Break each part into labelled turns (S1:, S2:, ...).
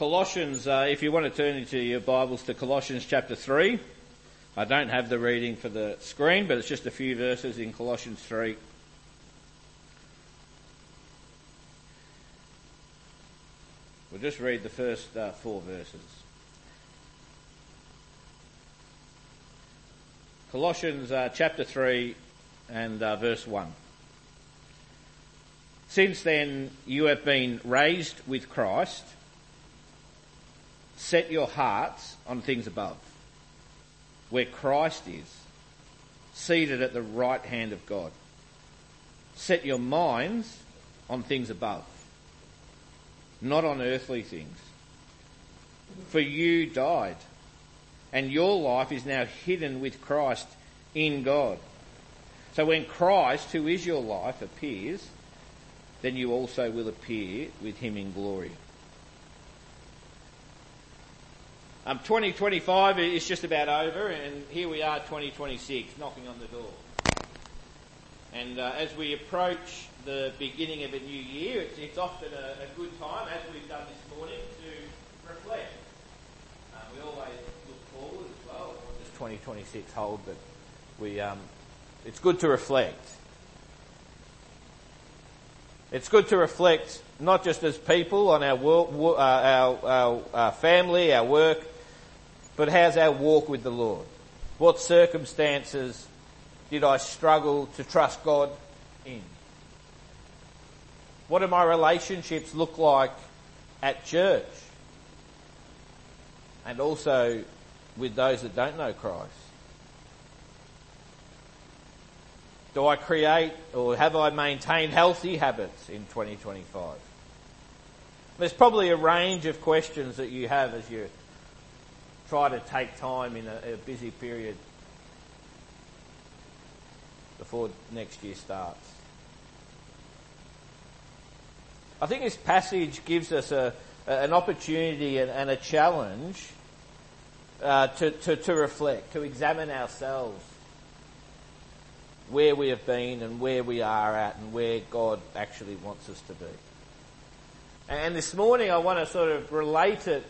S1: Colossians, if you want to turn into your Bibles to Colossians chapter 3. I don't have the reading for the screen, but it's just a few verses in Colossians 3. We'll just read the first 4 verses. Colossians chapter 3 and verse 1. Since then you have been raised with Christ, set your hearts on things above, where Christ is, seated at the right hand of God. Set your minds on things above, not on earthly things. For you died, and your life is now hidden with Christ in God. So when Christ, who is your life, appears, then you also will appear with him in glory. 2025 is just about over, and here we are, 2026, knocking on the door. And as we approach the beginning of a new year, it's often a good time, as we've done this morning, to reflect. We always look forward as well. What does 2026 hold? But it's good to reflect. It's good to reflect not just as people on our family, our work, but how's our walk with the Lord? What circumstances did I struggle to trust God in? What do my relationships look like at church? And also with those that don't know Christ? Do I create or have I maintained healthy habits in 2025? There's probably a range of questions that you have as you try to take time in a busy period before next year starts. I think this passage gives us an opportunity and a challenge to reflect, to examine ourselves, where we have been and where we are at and where God actually wants us to be. And this morning I want to sort of relate it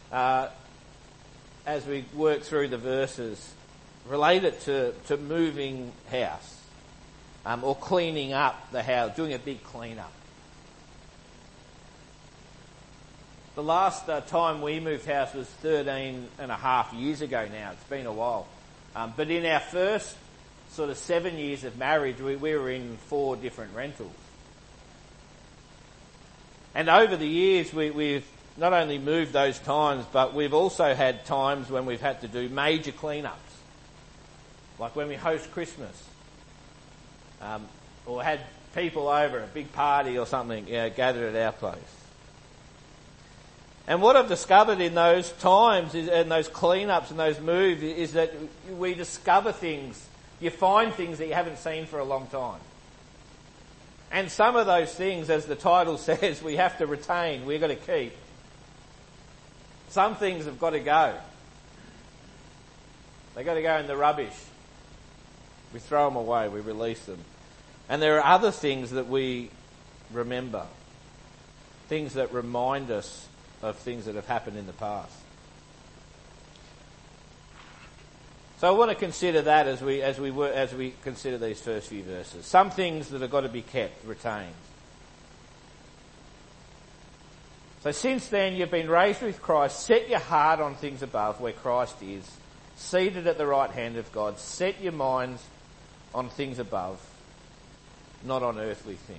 S1: as we work through the verses, relate it to moving house or cleaning up the house, doing a big clean up. The last time we moved house was 13 and a half years ago now. It's been a while. But in our first sort of 7 years of marriage, we were in 4 different rentals. And over the years, we've not only moved those times, but we've also had times when we've had to do major cleanups. Like when we host Christmas. Or had people over, a big party or something, gathered at our place. And what I've discovered in those times, and those cleanups and those moves, is that we discover things. You find things that you haven't seen for a long time. And some of those things, as the title says, we have to retain, we've got to keep. Some things have got to go. They've got to go in the rubbish. We throw them away, we release them. And there are other things that we remember. Things that remind us of things that have happened in the past. So I want to consider that as we consider these first few verses. Some things that have got to be kept, retained. So since then you've been raised with Christ, set your heart on things above where Christ is, seated at the right hand of God. Set your minds on things above, not on earthly things.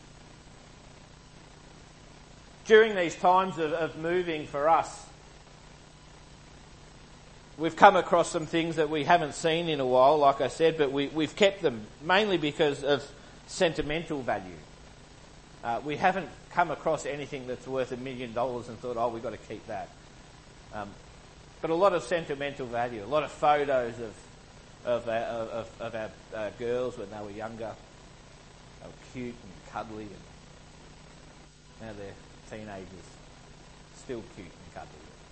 S1: During these times of moving for us, we've come across some things that we haven't seen in a while, like I said, but we've kept them mainly because of sentimental value. We haven't come across anything that's worth $1 million and thought, we've got to keep that. But a lot of sentimental value, a lot of photos of our girls when they were younger. They were cute and cuddly, and now they're teenagers, still cute and cuddly.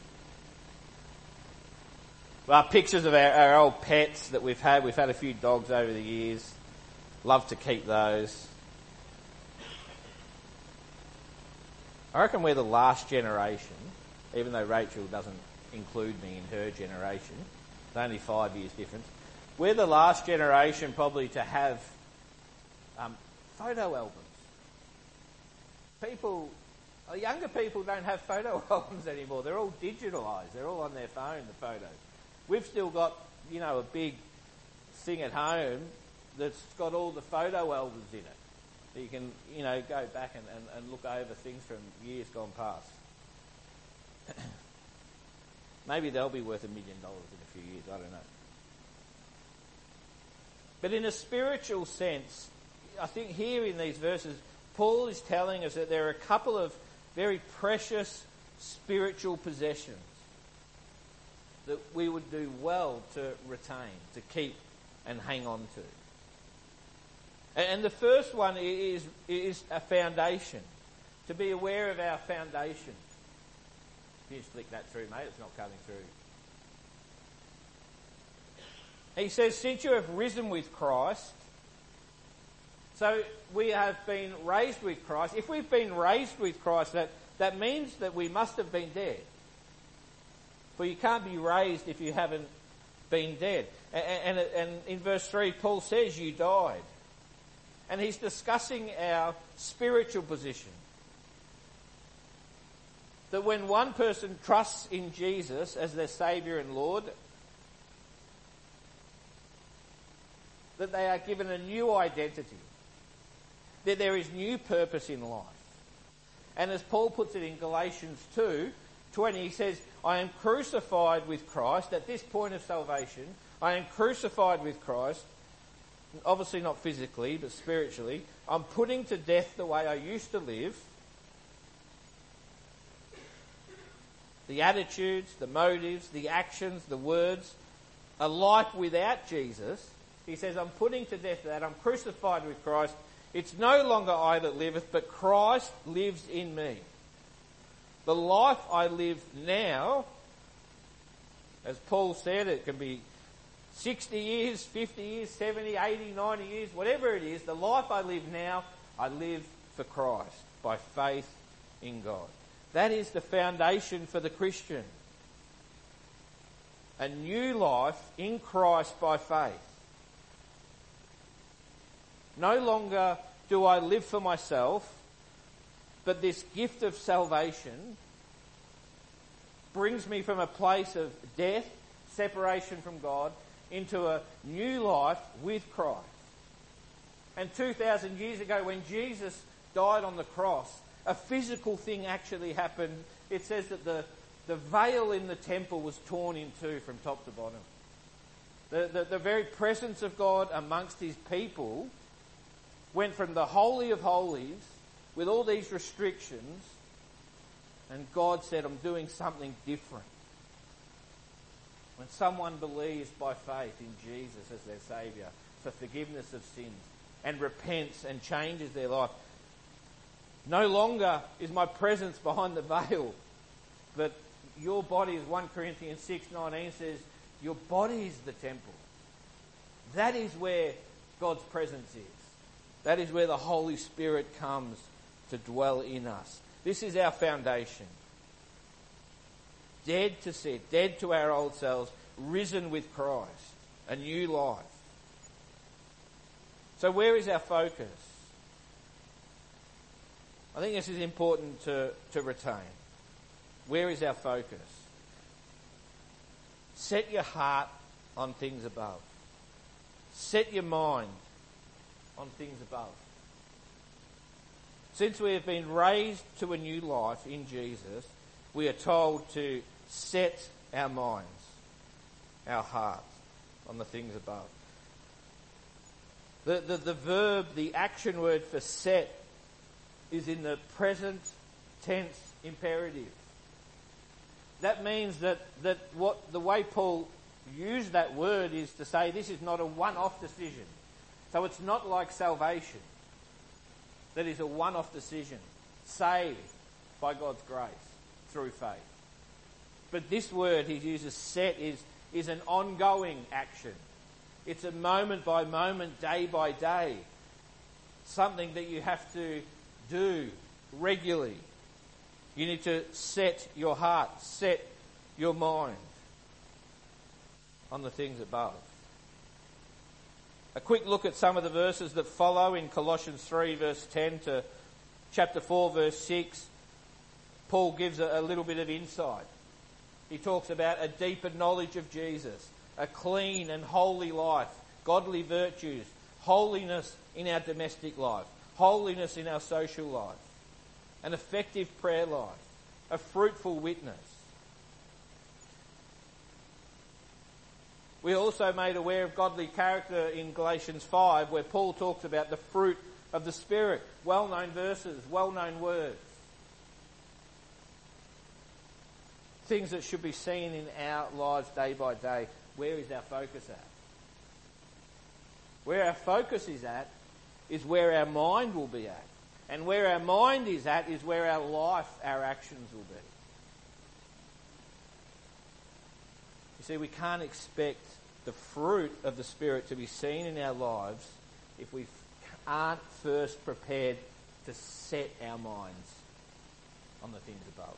S1: Well, pictures of our old pets that we've had. We've had a few dogs over the years. Love to keep those. I reckon we're the last generation even though Rachel doesn't include me in her generation. It's only 5 years difference. We're the last generation probably to have photo albums. Younger people don't have photo albums anymore. They're all digitalised. They're all on their phone, the photos. We've still got, a big thing at home that's got all the photo albums in it. So you can, go back and look over things from years gone past. Maybe they'll be worth $1 million in a few years, I don't know. But in a spiritual sense, I think here in these verses, Paul is telling us that there are a couple of very precious spiritual possessions that we would do well to retain, to keep and hang on to. And the first one is a foundation, to be aware of our foundation. Can you just flick that through, mate? It's not coming through. He says, since you have risen with Christ, so we have been raised with Christ. If we've been raised with Christ, that means that we must have been dead. For you can't be raised if you haven't been dead. And in verse 3, Paul says you died. And he's discussing our spiritual position. That when one person trusts in Jesus as their Saviour and Lord, that they are given a new identity. That there is new purpose in life. And as Paul puts it in Galatians 2:20, he says, I am crucified with Christ. At this point of salvation, I am crucified with Christ. Obviously not physically, but spiritually. I'm putting to death the way I used to live. The attitudes, the motives, the actions, the words, a life without Jesus. He says, I'm putting to death that. I'm crucified with Christ. It's no longer I that liveth, but Christ lives in me. The life I live now, as Paul said, it can be 60 years, 50 years, 70, 80, 90 years, whatever it is, the life I live now, I live for Christ, by faith in God. That is the foundation for the Christian. A new life in Christ by faith. No longer do I live for myself, but this gift of salvation brings me from a place of death, separation from God, into a new life with Christ. And 2,000 years ago, when Jesus died on the cross, a physical thing actually happened. It says that the veil in the temple was torn in two from top to bottom. The very presence of God amongst his people went from the Holy of Holies with all these restrictions, and God said, I'm doing something different. When someone believes by faith in Jesus as their Saviour for forgiveness of sins and repents and changes their life, no longer is my presence behind the veil, but your body, as 1 Corinthians 6:19 says, your body is the temple. That is where God's presence is. That is where the Holy Spirit comes to dwell in us. This is our foundation. Dead to sin, dead to our old selves, risen with Christ, a new life. So where is our focus? I think this is important to retain. Where is our focus? Set your heart on things above. Set your mind on things above. Since we have been raised to a new life in Jesus, we are told to set our minds, our hearts, on the things above. The verb, the action word for set, is in the present tense imperative. That means that what the way Paul used that word is to say this is not a one-off decision. So it's not like salvation. That is a one-off decision. Saved by God's grace through faith. But this word he uses, set, is an ongoing action. It's a moment by moment, day by day. Something that you have to do regularly. You need to set your heart, set your mind on the things above. A quick look at some of the verses that follow in Colossians 3 verse 10 to chapter 4 verse 6. Paul gives a little bit of insight. He talks about a deeper knowledge of Jesus, a clean and holy life, godly virtues, holiness in our domestic life, holiness in our social life, an effective prayer life, a fruitful witness. We are also made aware of godly character in Galatians 5, where Paul talks about the fruit of the Spirit. Well-known verses, well-known words. Things that should be seen in our lives day by day. Where is our focus at? Where our focus is at is where our mind will be at. And where our mind is at is where our life, our actions will be. You see, we can't expect the fruit of the Spirit to be seen in our lives if we aren't first prepared to set our minds on the things above.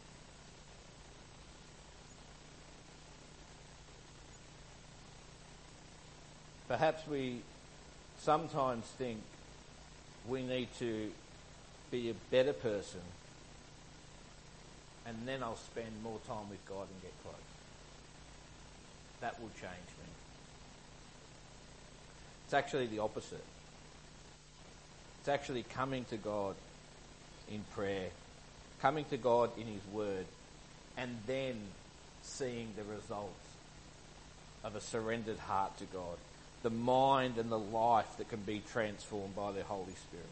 S1: Perhaps we sometimes think we need to be a better person, and then I'll spend more time with God and get close. That will change me. It's actually the opposite. It's actually coming to God in prayer, coming to God in His Word, and then seeing the results of a surrendered heart to God. The mind and the life that can be transformed by the Holy Spirit.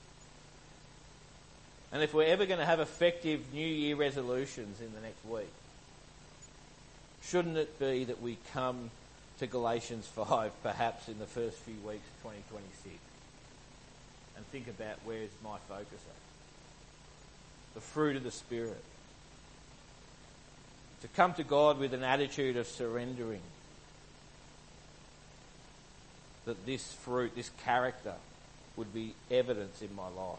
S1: And if we're ever going to have effective New Year resolutions in the next week, shouldn't it be that we come to Galatians 5 perhaps in the first few weeks of 2026 and think about where's my focus at? The fruit of the Spirit. To come to God with an attitude of surrendering. That this fruit, this character, would be evidence in my life.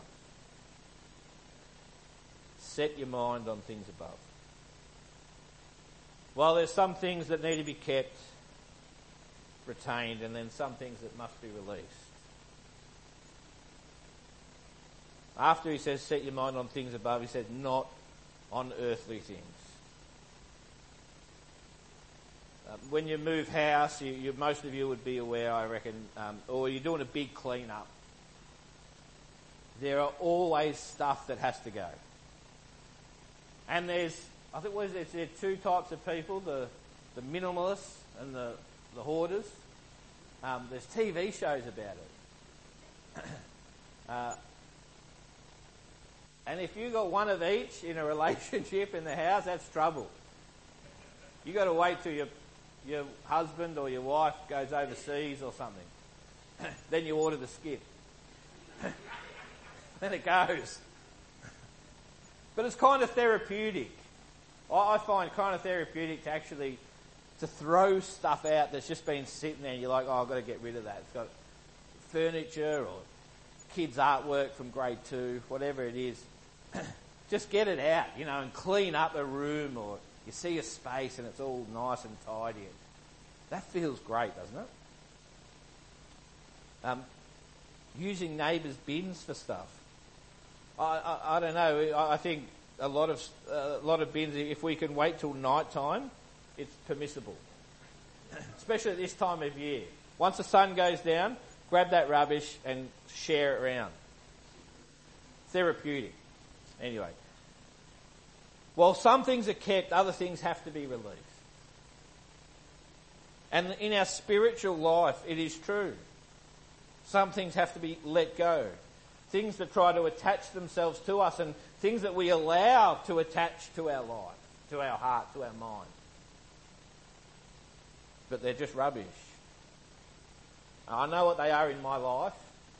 S1: Set your mind on things above. While there's some things that need to be kept, retained, and then some things that must be released. After he says set your mind on things above, he says not on earthly things. When you move house, most of you would be aware, I reckon, or you're doing a big clean up. There are always stuff that has to go. And there's two types of people, the minimalists and the hoarders. There's TV shows about it. And if you got one of each in a relationship in the house, that's trouble. You got to wait till your husband or your wife goes overseas or something. Then you order the skip. Then it goes. But it's kind of therapeutic. I find kind of therapeutic to throw stuff out that's just been sitting there and you're like, oh, I've got to get rid of that. It's got furniture or kids' artwork from grade 2, whatever it is. Just get it out, and clean up a room, or you see a space and it's all nice and tidy. That feels great, doesn't it? Using neighbours' bins for stuff. I don't know. I think a lot of bins, if we can wait till night time, it's permissible. Especially at this time of year. Once the sun goes down, grab that rubbish and share it around. Therapeutic. Anyway. While some things are kept, other things have to be released. And in our spiritual life, it is true. Some things have to be let go. Things that try to attach themselves to us, and things that we allow to attach to our life, to our heart, to our mind. But they're just rubbish. I know what they are in my life.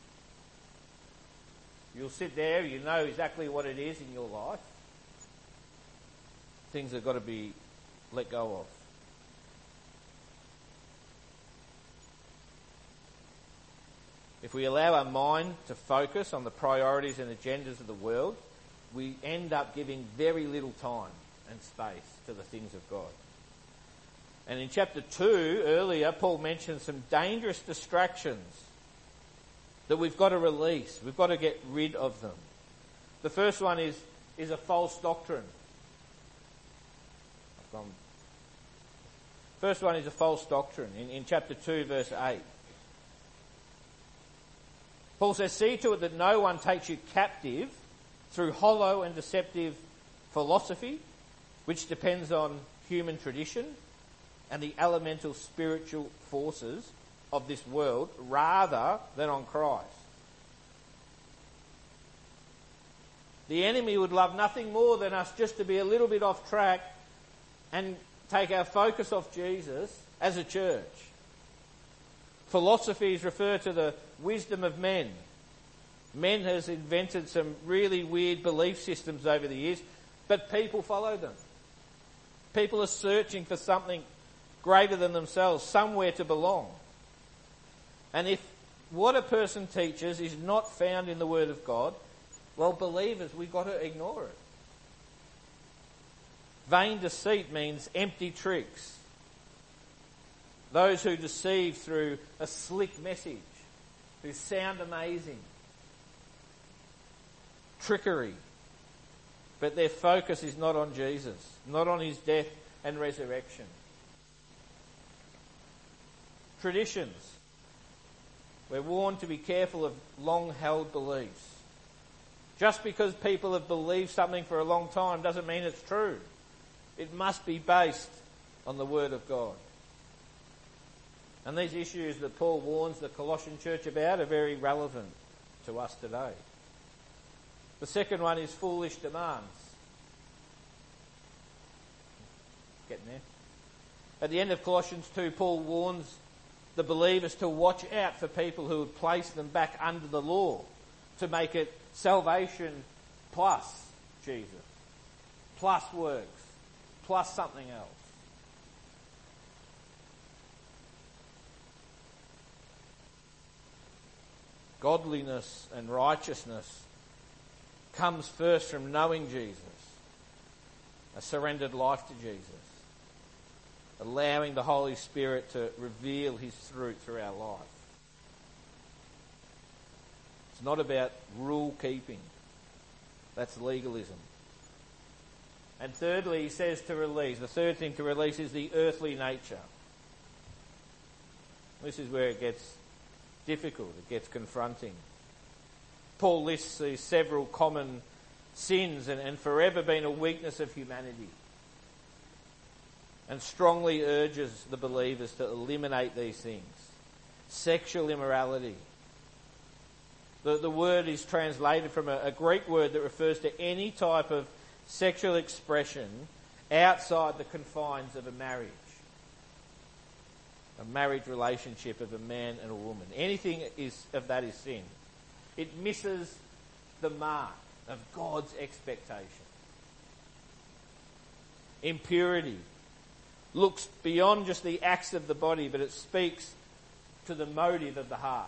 S1: You'll sit there, you know exactly what it is in your life. Things that have got to be let go of. If we allow our mind to focus on the priorities and agendas of the world, we end up giving very little time and space to the things of God. And in chapter 2, earlier, Paul mentioned some dangerous distractions that we've got to release. We've got to get rid of them. The first one is a false doctrine. First one is a false doctrine in chapter 2, verse 8. Paul says, "See to it that no one takes you captive through hollow and deceptive philosophy, which depends on human tradition and the elemental spiritual forces of this world rather than on Christ." The enemy would love nothing more than us just to be a little bit off track and take our focus off Jesus as a church. Philosophies refer to the wisdom of men. Men has invented some really weird belief systems over the years, but people follow them. People are searching for something greater than themselves, somewhere to belong. And if what a person teaches is not found in the Word of God, well, believers, we've got to ignore it. Vain deceit means empty tricks. Those who deceive through a slick message, who sound amazing. Trickery. But their focus is not on Jesus, not on his death and resurrection. Traditions. We're warned to be careful of long-held beliefs. Just because people have believed something for a long time doesn't mean it's true. It must be based on the Word of God. And these issues that Paul warns the Colossian church about are very relevant to us today. The second one is foolish demands. Getting there. At the end of Colossians 2, Paul warns the believers to watch out for people who would place them back under the law, to make it salvation plus Jesus, plus works, plus something else. Godliness and righteousness comes first from knowing Jesus, a surrendered life to Jesus, allowing the Holy Spirit to reveal his truth through our life. It's not about rule keeping. That's legalism. And thirdly, he says to release. The third thing to release is the earthly nature. This is where it gets difficult, it gets confronting. Paul lists these several common sins and forever been a weakness of humanity, and strongly urges the believers to eliminate these things. Sexual immorality. The word is translated from a Greek word that refers to any type of sexual expression outside the confines of a marriage relationship of a man and a woman. Anything of that is sin. It misses the mark of God's expectation. Impurity looks beyond just the acts of the body, but it speaks to the motive of the heart.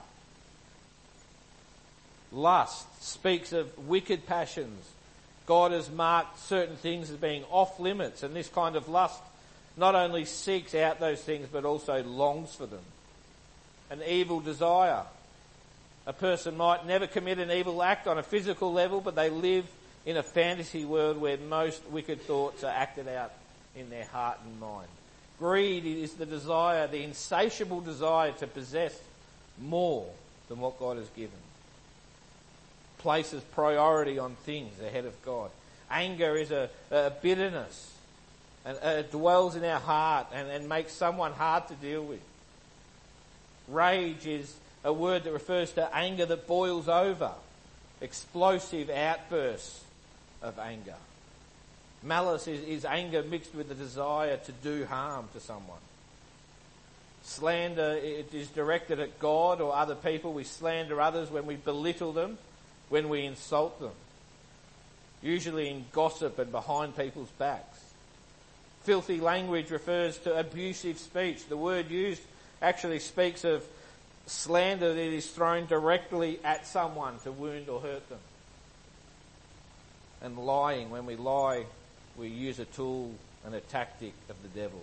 S1: Lust speaks of wicked passions. God has marked certain things as being off limits, and this kind of lust not only seeks out those things but also longs for them. An evil desire. A person might never commit an evil act on a physical level, but they live in a fantasy world where most wicked thoughts are acted out in their heart and mind. Greed is the desire, the insatiable desire to possess more than what God has given. Places priority on things ahead of God. Anger is a bitterness, and it dwells in our heart and makes someone hard to deal with. Rage is a word that refers to anger that boils over, explosive outbursts of anger. Malice is anger mixed with the desire to do harm to someone. Slander, it is directed at God or other people. We slander others when we belittle them, when we insult them, usually in gossip and behind people's backs. Filthy language refers to abusive speech. The word used actually speaks of slander that is thrown directly at someone to wound or hurt them. And lying, when we lie, we use a tool and a tactic of the devil.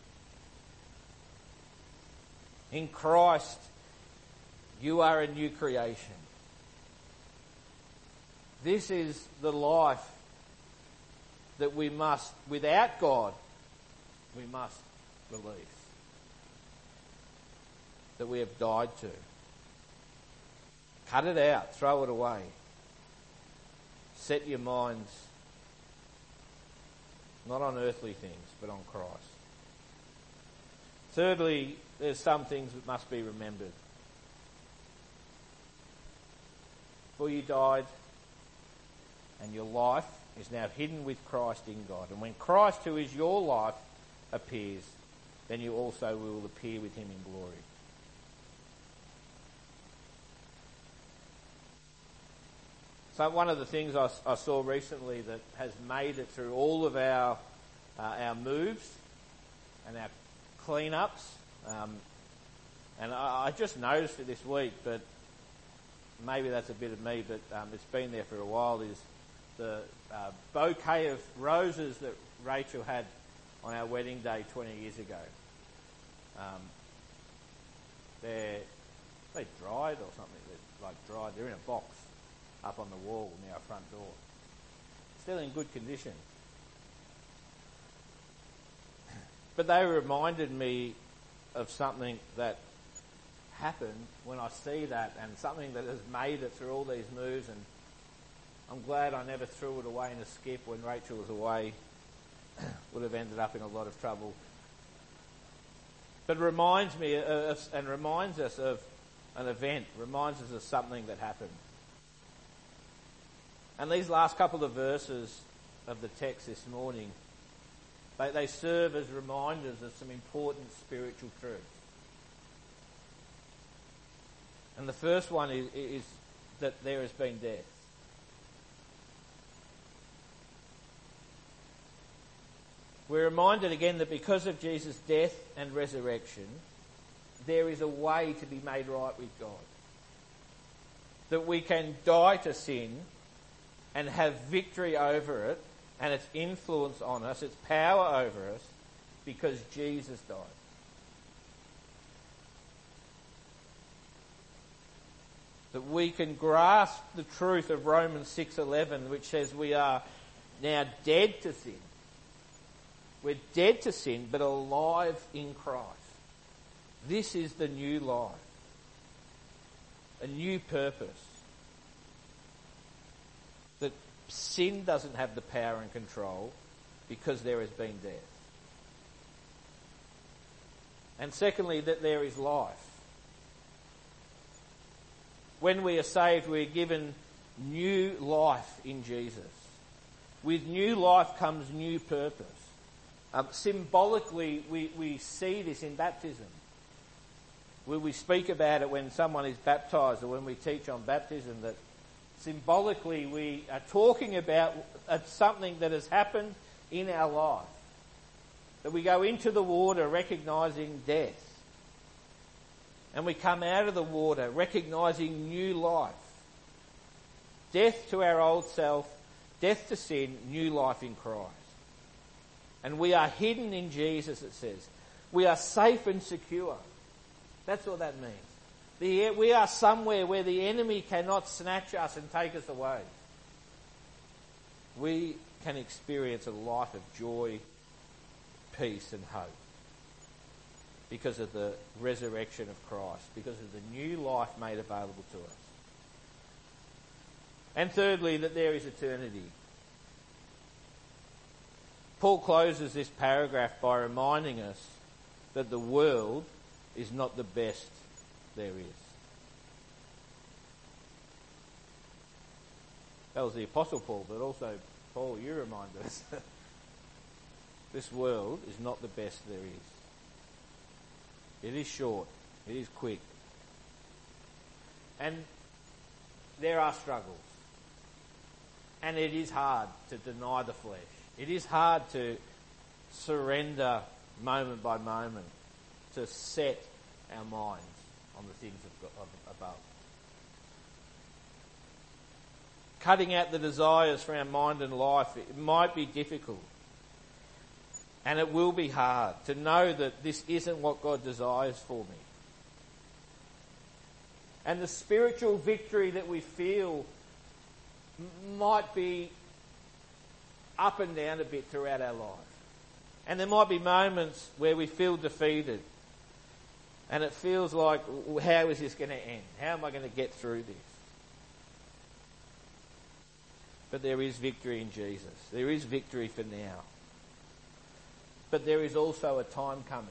S1: In Christ, you are a new creation. This is the life that we must, without God, we must release. That we have died to. Cut it out, throw it away. Set your minds not on earthly things, but on Christ. Thirdly, there's some things that must be remembered. For you died, and your life is now hidden with Christ in God. And when Christ, who is your life, appears, then you also will appear with him in glory. So one of the things I saw recently that has made it through all of our moves and our clean-ups, and I just noticed it this week, but maybe that's a bit of me, but it's been there for a while, is the bouquet of roses that Rachel had on our wedding day 20 years ago. They dried or something. They're like dried. They're in a box up on the wall near our front door. Still in good condition. But they reminded me of something that happened when I see that, and something that has made it through all these moves, and I'm glad I never threw it away in a skip when Rachel was away. Would have ended up in a lot of trouble. But reminds me and reminds us of an event, reminds us of something that happened. And these last couple of verses of the text this morning, they serve as reminders of some important spiritual truths. And the first one is that there has been death. We're reminded again that because of Jesus' death and resurrection, there is a way to be made right with God. That we can die to sin and have victory over it and its influence on us, its power over us, because Jesus died. That we can grasp the truth of Romans 6:11, which says we are now dead to sin. We're dead to sin, but alive in Christ. This is the new life. A new purpose. That sin doesn't have the power and control because there has been death. And secondly, that there is life. When we are saved, we are given new life in Jesus. With new life comes new purpose. Symbolically, we see this in baptism. Where we speak about it when someone is baptised, or when we teach on baptism, that symbolically we are talking about something that has happened in our life. That we go into the water recognising death. And we come out of the water recognising new life. Death to our old self, death to sin, new life in Christ. And we are hidden in Jesus, it says. We are safe and secure. That's what that means. We are somewhere where the enemy cannot snatch us and take us away. We can experience a life of joy, peace and hope. Because of the resurrection of Christ. Because of the new life made available to us. And thirdly, that there is eternity. Paul closes this paragraph by reminding us that the world is not the best there is. That was the Apostle Paul, but also, Paul, you remind us this world is not the best there is. It is short. It is quick. And there are struggles. And it is hard to deny the flesh. It is hard to surrender moment by moment, to set our minds on the things of above. cutting out the desires from our mind and life, it might be difficult. And it will be hard to know that this isn't what God desires for me. And the spiritual victory that we feel might be up and down a bit throughout our life. And there might be moments where we feel defeated. And it feels like, how is this going to end? How am I going to get through this? But there is victory in Jesus. There is victory for now. But there is also a time coming.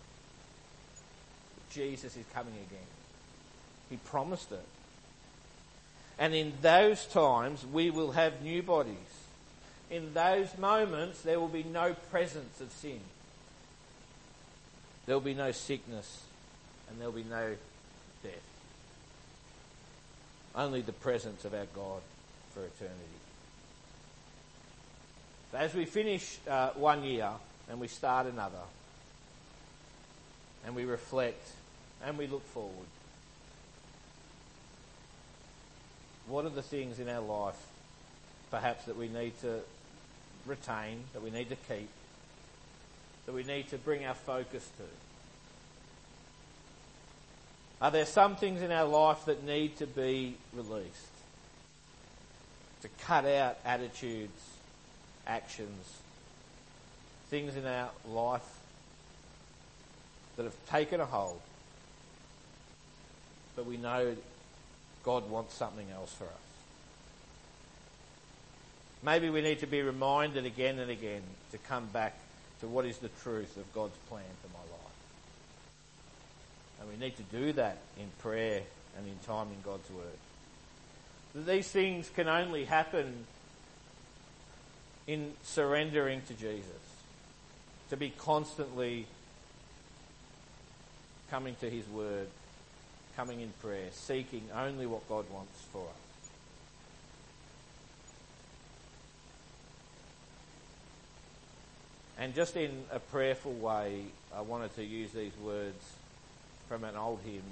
S1: Jesus is coming again. He promised it. And in those times, we will have new bodies. In those moments, there will be no presence of sin. There will be no sickness. And there will be no death. Only the presence of our God for eternity. So as we finish 1 year and we start another, and we reflect and we look forward, what are the things in our life perhaps that we need to retain, that we need to keep, that we need to bring our focus to? Are there some things in our life that need to be released? To cut out attitudes, actions, things in our life that have taken a hold, but we know God wants something else for us. Maybe we need to be reminded again and again to come back to what is the truth of God's plan for my life. And we need to do that in prayer and in time in God's Word. These things can only happen in surrendering to Jesus. To be constantly coming to His Word, coming in prayer, seeking only what God wants for us. And just in a prayerful way, I wanted to use these words from an old hymn.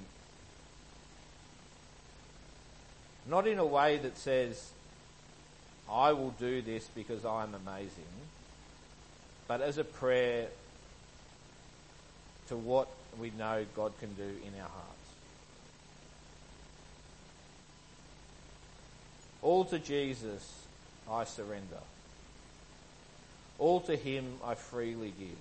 S1: Not in a way that says, I will do this because I am amazing, but as a prayer to what we know God can do in our hearts. All to Jesus I surrender. All to Him I freely give.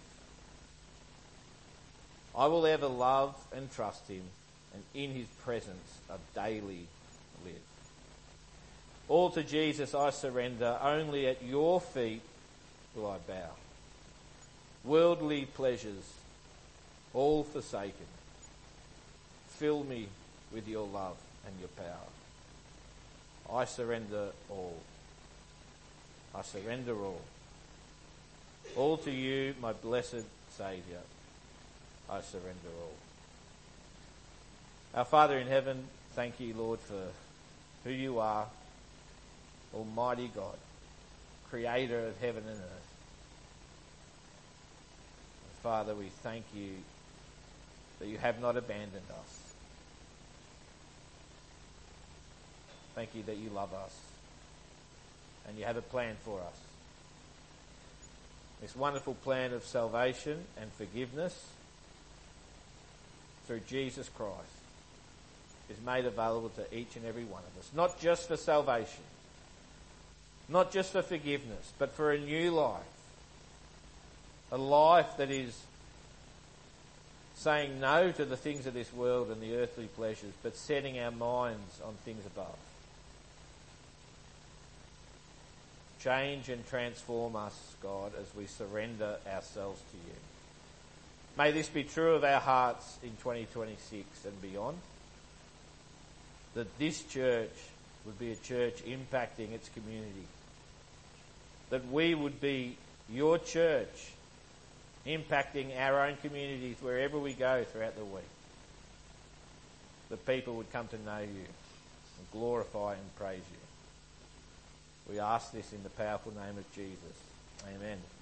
S1: I will ever love and trust Him, and in His presence I daily live. All to Jesus I surrender, only at your feet will I bow. Worldly pleasures, all forsaken, fill me with your love and your power. I surrender all. I surrender all. All to you, my blessed Saviour, I surrender all. Our Father in heaven, thank you, Lord, for who you are, Almighty God, Creator of heaven and earth. And Father, we thank you that you have not abandoned us. Thank you that you love us and you have a plan for us. This wonderful plan of salvation and forgiveness through Jesus Christ is made available to each and every one of us. Not just for salvation, not just for forgiveness, but for a new life. A life that is saying no to the things of this world and the earthly pleasures, but setting our minds on things above. Change and transform us, God, as we surrender ourselves to you. May this be true of our hearts in 2026 and beyond. That this church would be a church impacting its community. That we would be your church impacting our own communities wherever we go throughout the week. That people would come to know you and glorify and praise you. We ask this in the powerful name of Jesus. Amen.